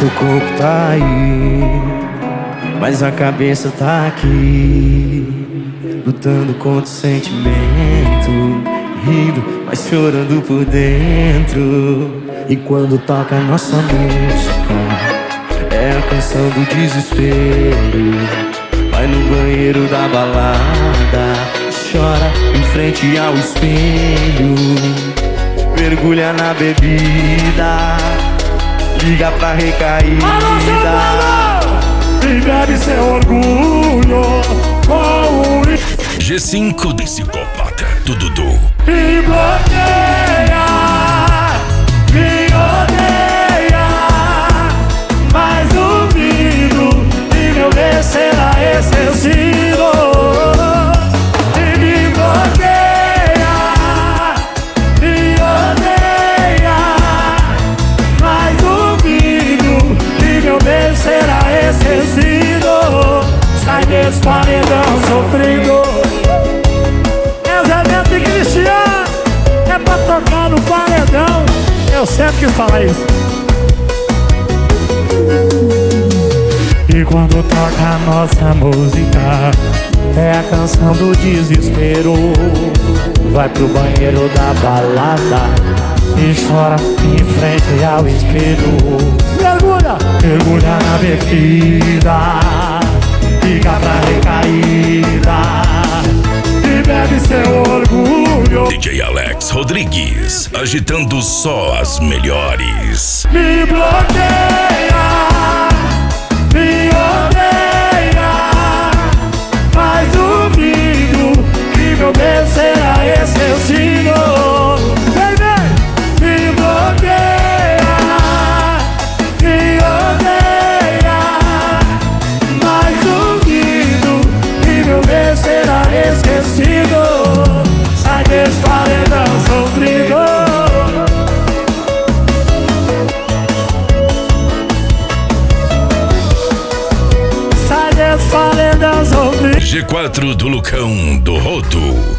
Seu corpo tá aí, mas a cabeça tá aqui, lutando contra o sentimento, rindo, mas chorando por dentro. E quando toca a nossa música, é a canção do desespero. Vai no banheiro da balada, chora em frente ao espelho, mergulha na bebida, liga pra recaída e bebe seu orgulho com o G5 de Psicopata do Dudu. me bloqueia, me odeia, mas duvido que meu bem será esquecido. E me bloqueia, me odeia, mas duvido que meu bem será esquecido. Sai desse paredão sofrido. Zé e Cristiano é pra tocar no paredão. Eu sempre quis falar isso. E quando toca a nossa música, é a canção do desespero. Vai pro banheiro da balada e chora em frente ao espelho. Mergulha, mergulha na bebida, fica pra recaída e bebe seu orgulho. DJ Alex Rodrigues, agitando só as melhores. Me bloqueia, me odeia, mas duvido que meu bem será esquecido. Vem, vem! Me bloqueia, me odeia, mas duvido que meu bem será esquecido. Sai desse paredão sofrido. Sai desse paredão sofrido. G4 do Lucão do Rodo.